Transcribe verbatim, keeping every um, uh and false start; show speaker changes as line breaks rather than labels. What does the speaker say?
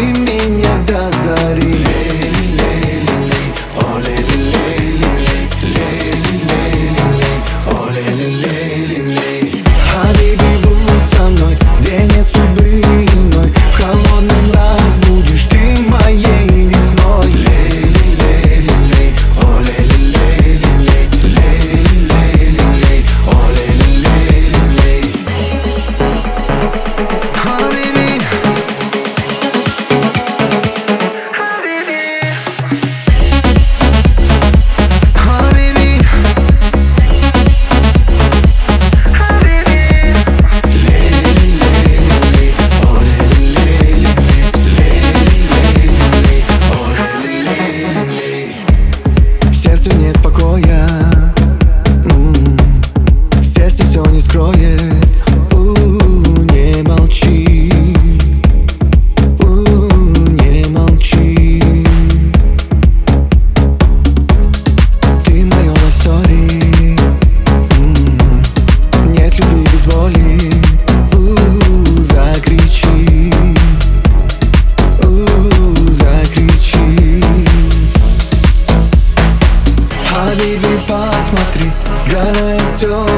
ты меня до зари. Хабиби, будь со мной, где нет судьбы иной. В холодном мрак будешь ты моей весной. Нет покоя, м-м, сердце все не скроет. У-у-у, не молчи, у-у-у, не молчи. Ты мое love story, м-м, нет любви без боли. У-у-у, закричи, у-у-у, закричи. Хабиби, посмотри, сгорает все